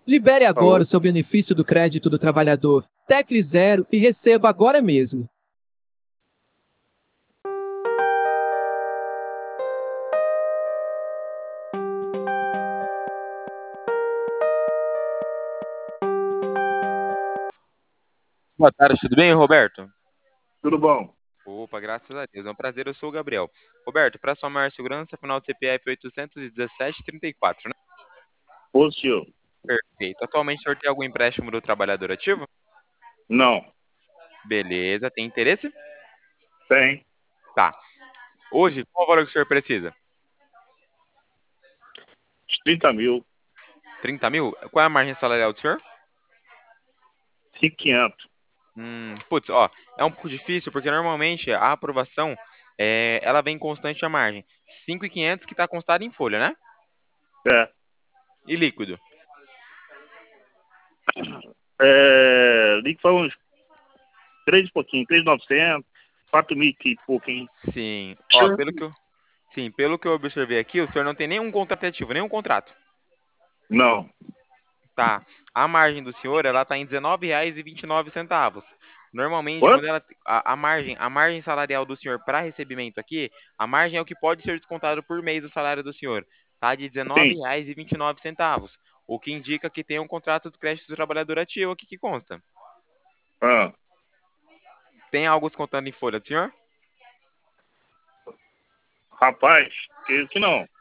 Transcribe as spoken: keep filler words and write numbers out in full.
Libere agora Alô? o seu benefício do crédito do trabalhador. Tecle zero e receba agora mesmo. Boa tarde, tudo bem, Roberto? Tudo bom? Opa, graças a Deus. É um prazer, eu sou o Gabriel. Roberto, para sua maior segurança, final do C P F oitocentos e dezessete trinta e quatro, né? Positivo. Perfeito. Atualmente, o senhor tem algum empréstimo do trabalhador ativo? Não. Beleza, tem interesse? Tem. Tá. Hoje, qual o valor que o senhor precisa? trinta mil. Trinta mil? Qual é a margem salarial do senhor? cinco mil e quinhentos. Hum, putz, ó, é um pouco difícil porque normalmente a aprovação, é, ela vem constante a margem. cinco mil e quinhentos que está constado em folha, né? É. E líquido? É. Ligue foi uns três e pouquinho. três mil e novecentos. quatro mil e pouquinho. Sim. Ó, pelo que eu, sim, pelo que eu observei aqui, o senhor não tem nenhum contrato ativo, nenhum contrato. Não. Tá. A margem do senhor, ela tá em dezenove reais e vinte e nove centavos. Normalmente, quando Quanto? ela a, a margem, a margem salarial do senhor para recebimento aqui, a margem é o que pode ser descontado por mês do salário do senhor, tá? De dezenove Sim. reais e vinte e nove centavos, o que indica que tem um contrato de crédito do trabalhador ativo aqui que consta. Ah. Tem algo descontando em folha do senhor? Rapaz, creio que não.